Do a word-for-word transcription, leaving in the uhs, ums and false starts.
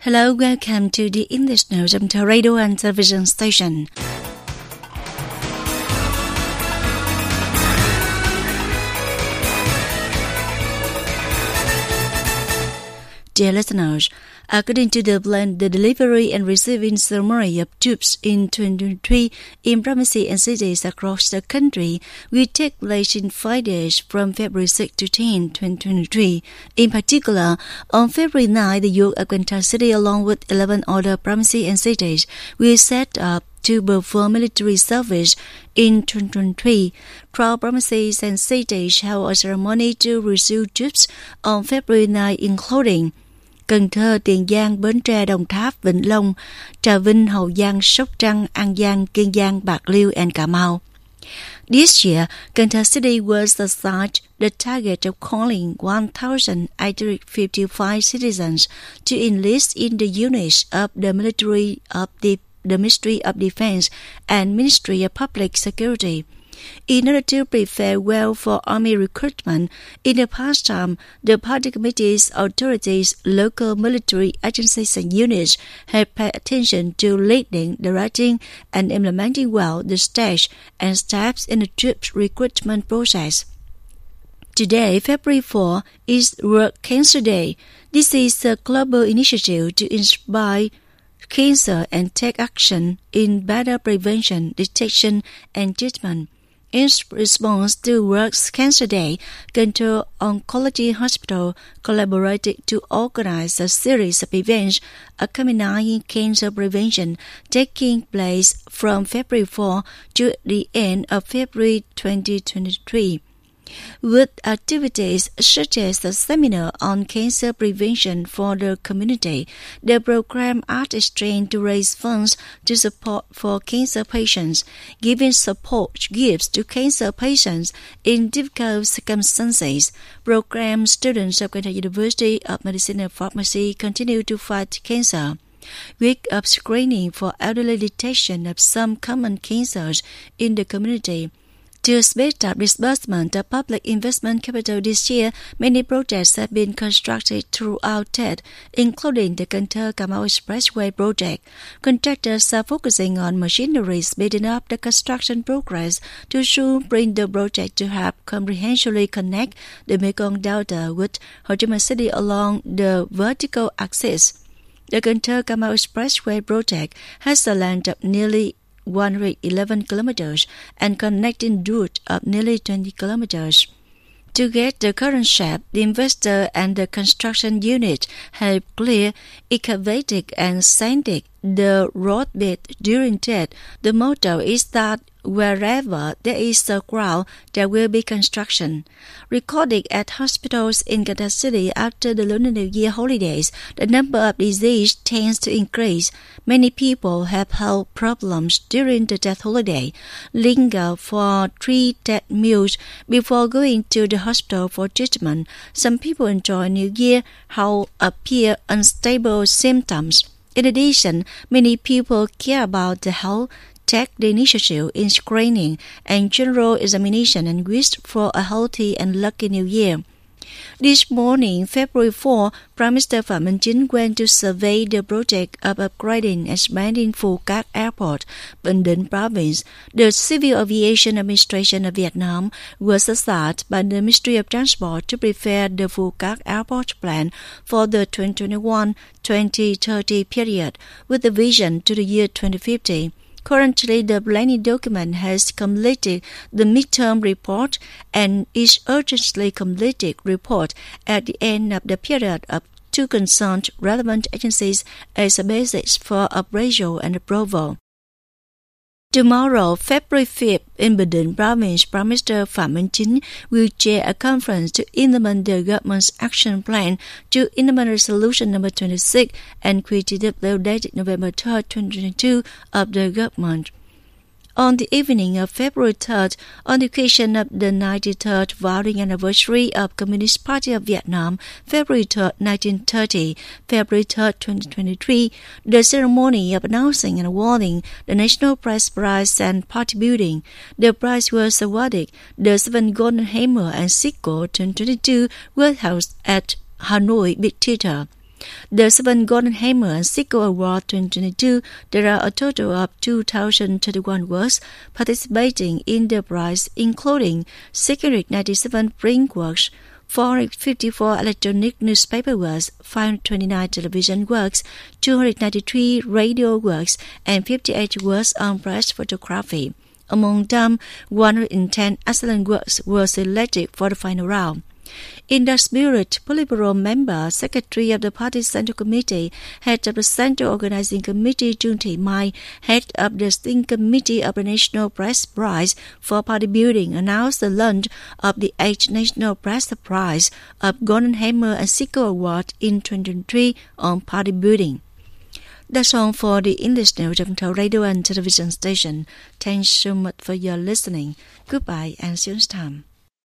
Hello, welcome to the English News of the radio and television station. Dear listeners, according to the plan, the delivery and receiving ceremony of troops in twenty twenty-three in provinces and cities across the country will take place in five days from February sixth to tenth, twenty twenty-three. In particular, on February ninth, the youth of Can Tho City, along with eleven other provinces and cities, will set up to perform military service in twenty twenty-three. twelve provinces and cities held a ceremony to receive troops on February ninth, including Cần Thơ, Tiền Giang, Bến Tre, Đồng Tháp, Vĩnh Long, Trà Vinh, Hậu Giang, Sóc Trăng, An Giang, Kiên Giang, Bạc Liêu, and Cà Mau. This year, Can Tho City was the site, the target of calling one thousand eight hundred fifty-five citizens to enlist in the units of the military of the, the Ministry of Defense and Ministry of Public Security. In order to prepare well for army recruitment, in the past time, the party committees, authorities, local military agencies and units have paid attention to leading, directing, and implementing well the stage and steps in the troops recruitment process. Today, February fourth, is World Cancer Day. This is a global initiative to inspire cancer and take action in better prevention, detection, and treatment. In response to World Cancer Day, Can Tho Oncology Hospital collaborated to organize a series of events accompanying cancer prevention taking place from February fourth to the end of February twenty twenty-three. With activities such as the seminar on cancer prevention for the community, the program Art Exchange to raise funds to support for cancer patients, giving support gifts to cancer patients in difficult circumstances. Program students of Can Tho University of Medicine and Pharmacy continue to fight cancer. Week of screening for elderly detection of some common cancers in the community. To speed up disbursement of public investment capital this year, many projects have been constructed throughout T E D, including the Cần Thơ Cà Mau Expressway project. Contractors are focusing on machinery, speeding up the construction progress to soon bring the project to help comprehensively connect the Mekong Delta with Ho Chi Minh City along the vertical axis. The Cần Thơ Cà Mau Expressway project has a length of nearly one hundred eleven kilometers and connecting route of nearly twenty kilometers. To get the current shape, the investor and the construction unit have cleared, excavated, and sanded the roadbed during T E D. The motto is that wherever there is a ground, there will be construction. Recorded at hospitals in Can Tho City after the Lunar New Year holidays, the number of disease tends to increase. Many people have health problems during the death holiday, linger for three death meals before going to the hospital for treatment. Some people enjoy New Year, how appear unstable symptoms. In addition, many people care about the health, take the initiative in screening and general examination and wish for a healthy and lucky New Year. This morning, February fourth, Prime Minister Phạm Minh Chính went to survey the project of upgrading and expanding Phù Cát Airport, Bình Định Province. The Civil Aviation Administration of Vietnam was assigned by the Ministry of Transport to prepare the Phù Cát Airport plan for the twenty twenty-one to twenty thirty period, with a vision to the year twenty fifty. Currently, the planning document has completed the midterm report and is urgently completed report at the end of the period of to consult relevant agencies as a basis for appraisal and approval. Tomorrow, February fifth, in Bình Định Province, Prime Minister Phạm Minh Chính will chair a conference to implement the government's action plan to implement Resolution number twenty-six and quantitative dated November third, twenty twenty-two of the government. On the evening of February third, on the occasion of the ninety-third founding anniversary of Communist Party of Vietnam, February third, nineteen thirty, February third, twenty twenty-three, the ceremony of announcing and awarding the National Press Prize and Party Building. The prize was awarded the Seven Golden Hammer and Sickle twenty twenty-two were held at Hanoi Big Theater. The seven Golden Hammer and Sickle Award twenty twenty-two, there are a total of two thousand thirty-one works participating in the prize, including six hundred ninety-seven print works, four hundred fifty-four electronic newspaper works, five hundred twenty-nine television works, two hundred ninety-three radio works, and fifty-eight works on press photography. Among them, one hundred ten excellent works were selected for the final round. In that spirit, Politburo member, Secretary of the Party's Central Committee, Head of the Central Organizing Committee Trương Thị Mai, Head of the Steering Committee of the National Press Prize for Party Building, announced the launch of the eighth National Press Prize of Golden Hammer and Sickle Award in twenty twenty-three on party building. That's all for the English News of the radio and television station. Thanks so much for your listening. Goodbye and see you next time.